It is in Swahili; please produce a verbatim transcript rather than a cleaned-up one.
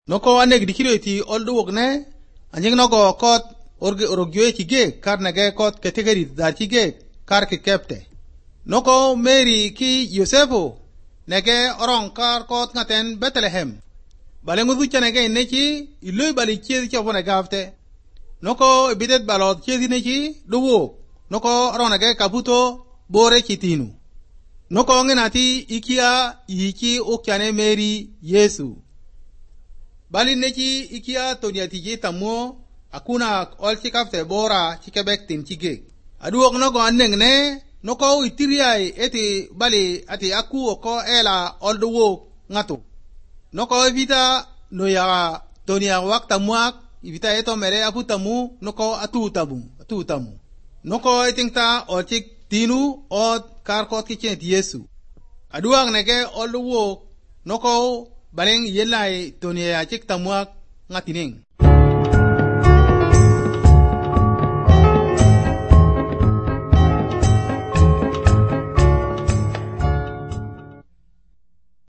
Noko ane gidikiro iti oldu wogne anjing nogo kot orge orogyo chige kar nage kot category dar chige kar ke kepte. Noko Mary ki Yosefu nege orong kar kot ngaten Bethlehem. Balengu ducha nege nechi ilui bali chiezi chobone gafte. Noko bidet balot chiezi nechi duwo. Noko orong nege kabuto bore chitinu. Noko ngenati ikia iki ukyane Mary Yesu. Bali nechi ikia tonia tiji tamuo akuna olchi kafte bora chikebek tin chige. Aduok nogo anengne noko itiriai eti bali ati aku oko ela olduwo ngatu. Noko evita noya tonia wak tamuak evita eto mere apu tamu noko atu tamu atu tamu. Noko etingta olchi tinu od karkot kichen ti Yesu. Aduak nege olduwo noko baleng yelai tonia chik tamuak ngatining.